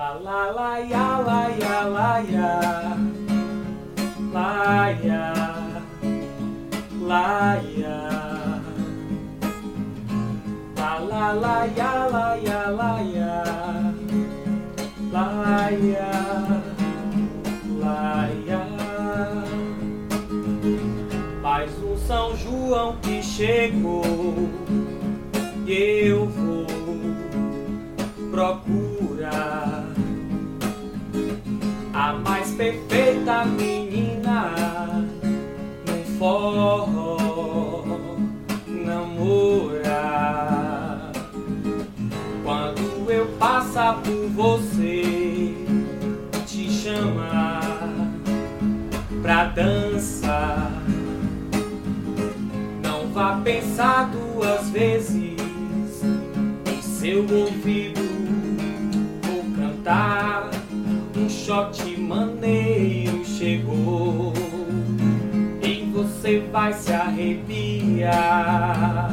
La la la ya la ya la ya la ya la ya la la la ya la ya la ya la ya la ya. Mais um São João que chegou e eu vou procurar a mais perfeita menina num forró namorar. Quando eu passar por você, te chamar pra dançar, não vá pensar duas vezes em seu ouvido. Vou cantar, um shot maneiro chegou e você vai se arrepiar.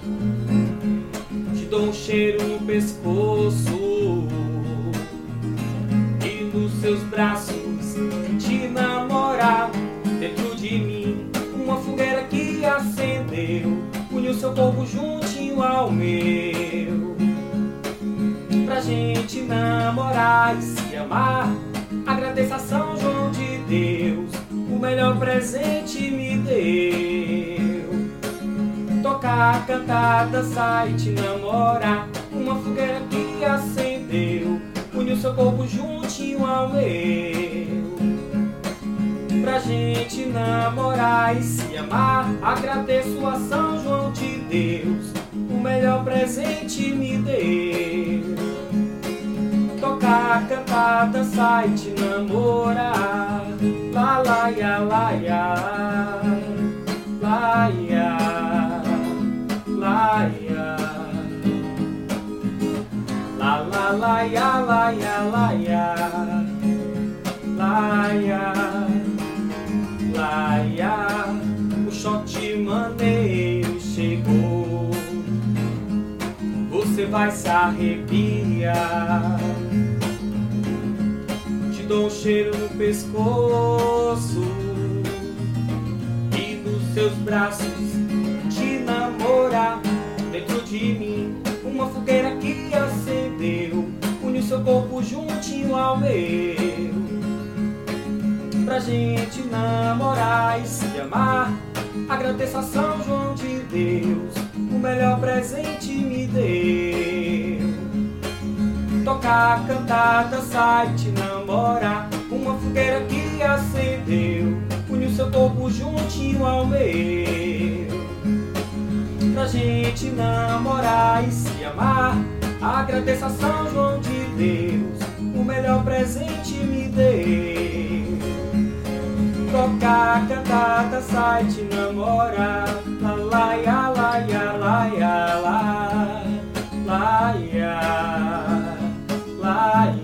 Te dou um cheiro no pescoço e nos seus braços te namorar. Dentro de mim uma fogueira que acendeu, une o seu corpo juntinho ao meu, pra gente namorar e se amar. Agradeça a São João de Deus, o melhor presente me deu. Tocar, cantar, dançar e te namorar. Uma fogueira que acendeu, une o seu corpo juntinho ao meu, pra gente namorar e se amar. Agradeço a São João de Deus, o melhor presente me deu. Tocar, cantar, dançar e te namorar. La la ya la ya la ya la ya la la la ya la ya la ya la ya la ya. O shot maneiro chegou, você vai se arrepiar. Te dou um cheiro no pescoço e nos seus braços te namorar. Dentro de mim uma fogueira que acendeu, une o seu corpo juntinho ao meu, pra gente namorar e se amar. Agradeço a São João de Deus, o melhor presente me deu. Tocar, cantar, dançar e te namorar. Uma fogueira que acendeu, une o seu corpo juntinho ao meu, pra gente namorar e se amar. Agradeço a São João de Deus, o melhor presente me deu. Tocar, cantar, dançar e te namorar. La la ya la ya la ya la la ya la ya.